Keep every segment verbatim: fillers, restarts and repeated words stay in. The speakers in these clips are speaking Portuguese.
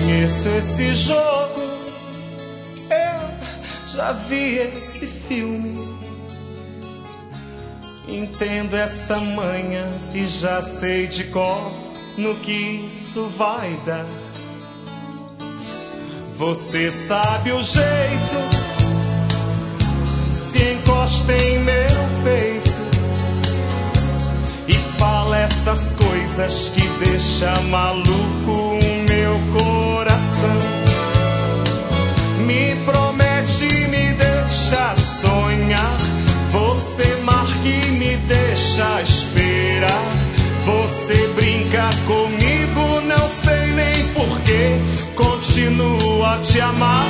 conheço esse jogo, eu já vi esse filme. Entendo essa manha e já sei de cor no que isso vai dar. Você sabe o jeito, se encosta em meu peito e fala essas coisas que deixa maluco o meu coração. Me promete, me deixa sonhar. Você marca e me deixa esperar. Você brinca comigo, não sei nem porquê. Continuo a te amar.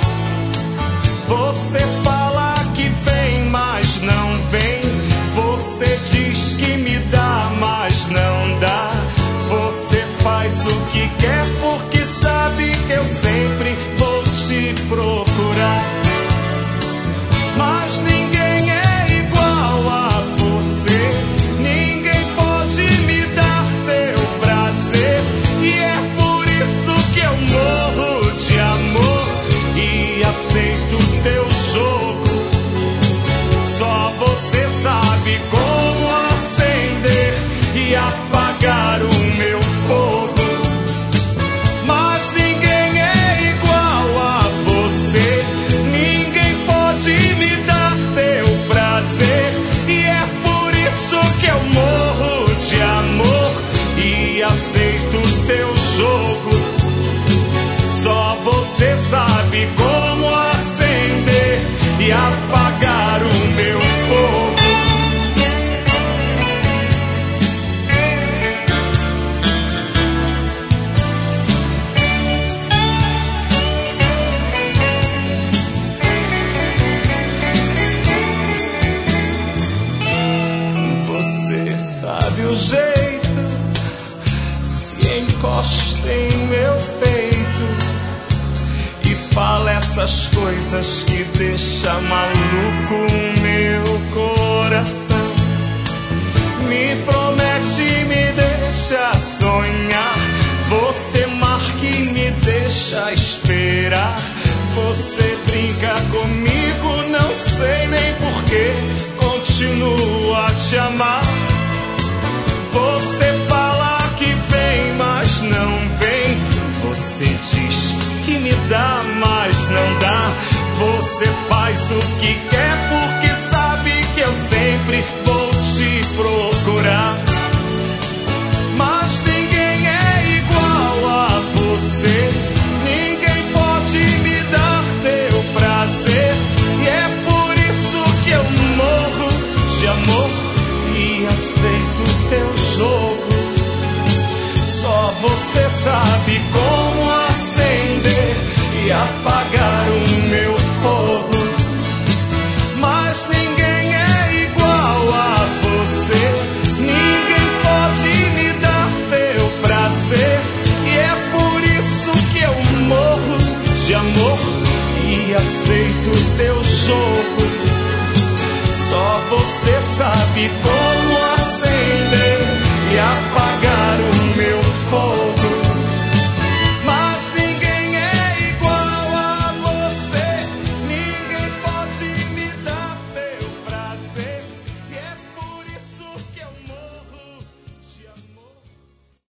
Você fala que vem, mas não vem. Você diz que me dá, mas não dá. Você faz o que quer porque sabe que eu sempre vou te procurar. Mas ninguém é igual a você. Ninguém pode me dar teu prazer. E é por isso que eu morro de amor e aceito teu jogo. Só você sabe como acender e apagar o meu fogo. Mas ninguém é igual a você. Ninguém pode me dar teu prazer. E é por isso que eu morro de amor e aceito teu jogo. Só você sabe como acender e apagar o meu fogo. Você sabe o jeito, se encosta em meu peito e fala essas coisas que deixa maluco o meu coração. Me promete, me deixa sonhar. Você marca e me deixa esperar. Você brinca comigo, não sei nem porquê. Continuo a te amar. Você fala que vem, mas não vem. Você diz que me dá, mas não dá. Você faz o que quer porque sabe que eu sempre vou te procurar. Mas ninguém é igual a você. Ninguém pode me dar teu prazer. E é por isso que eu morro de amor e aceito teu jogo. Só você sabe como acender e apagar o meu fogo. Mas ninguém é igual a você. Ninguém pode me dar teu prazer. E é por isso que eu morro de amor e aceito teu jogo. Só você sabe como